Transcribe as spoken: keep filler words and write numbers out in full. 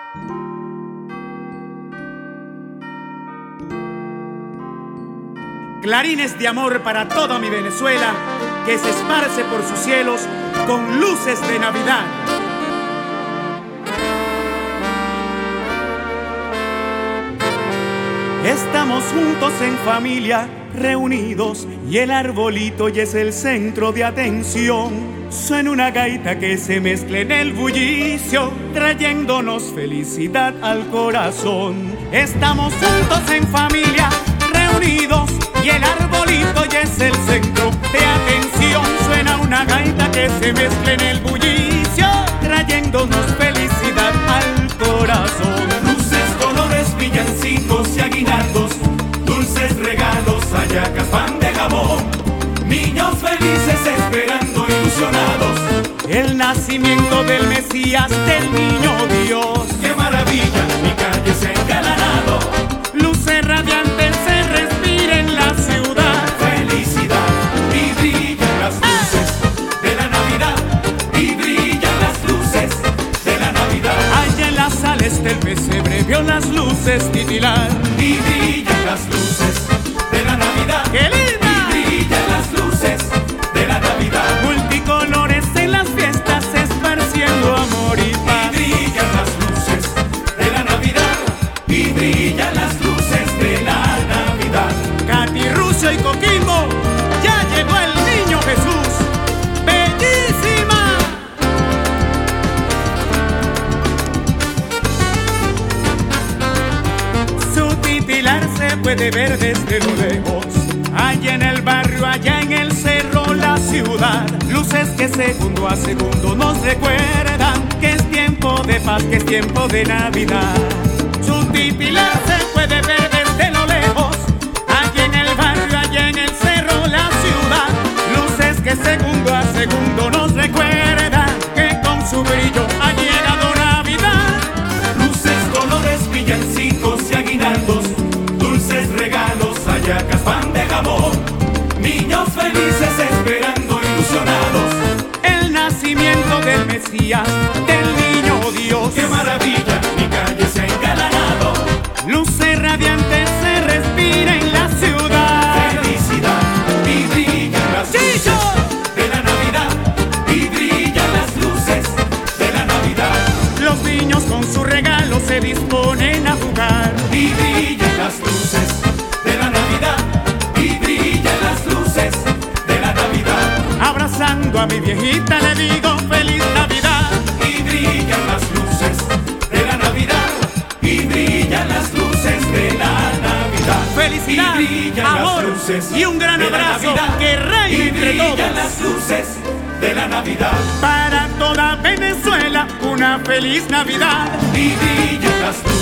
Clarines de amor para toda mi Venezuela, que se esparce por sus cielos con luces de Navidad. Estamos juntos en familia, reunidos, y el arbolito ya es el centro de atención. Suena una gaita que se mezcla en el bullicio, trayéndonos felicidad al corazón. Estamos juntos en familia, reunidos, y el arbolito ya es el centro de atención. Suena una gaita que se mezcla en el bullicio, trayéndonos felicidad al corazón. Luces, colores, villancicos y aguinaldos, dulces regalos, hallacas, pan de jamón, niños felices esperando, ilusionados, el nacimiento del Mesías, del niño Dios. ¡Qué maravilla! Mi calle se ha engalanado, luces radiantes se respira en la ciudad. Felicidad, y brillan las luces de la Navidad, y brillan las luces de la Navidad. Allá en la sala está el pesebre, vio las luces titilar, y brillan las luces de la Navidad. ¡Qué linda! Y brillan las luces de la Navidad. Multicolores en las fiestas, esparciendo amor y paz. Y brillan las luces de la Navidad, y brillan las luces de la Navidad. Catirrucio y Coquimbo, ya llegó el niño Jesús. ¡Bellísima! Su titilar se puede ver desde lo lejos, allá en el barrio, allá en el cerro, la ciudad. Luces que segundo a segundo nos recuerdan que es tiempo de paz, que es tiempo de Navidad. Su titilar se puede ver desde lo lejos, allá en el barrio, allá en el cerro, la ciudad. Luces que segundo a segundo nos recuerdan que con su brillo ha llegado Navidad. Luces, colores, villancicos y aguinaldos, dulces regalos, hallacas, pan de jamón, niños felices esperando, ilusionados, el nacimiento del Mesías, del niño Dios. ¡Qué maravilla! Mi calle se ha engalanado, luces radiantes se respira en la ciudad. felicidad, y brillan las ¡Chicho! luces de la Navidad, y brillan las luces de la Navidad. Los niños con sus regalos se disponen a jugar, Y brillan las luces de la Navidad, y brillan las luces de la Navidad. abrazando a mi viejita le digo feliz Navidad. Y brillan las luces de la Navidad, y brillan las luces de la Navidad. Felicidad, y brillan amor las luces y un gran de la abrazo Navidad, que reine y entre brillan todos. las luces de la Navidad. Para toda Venezuela una feliz Navidad. Y brillan las luces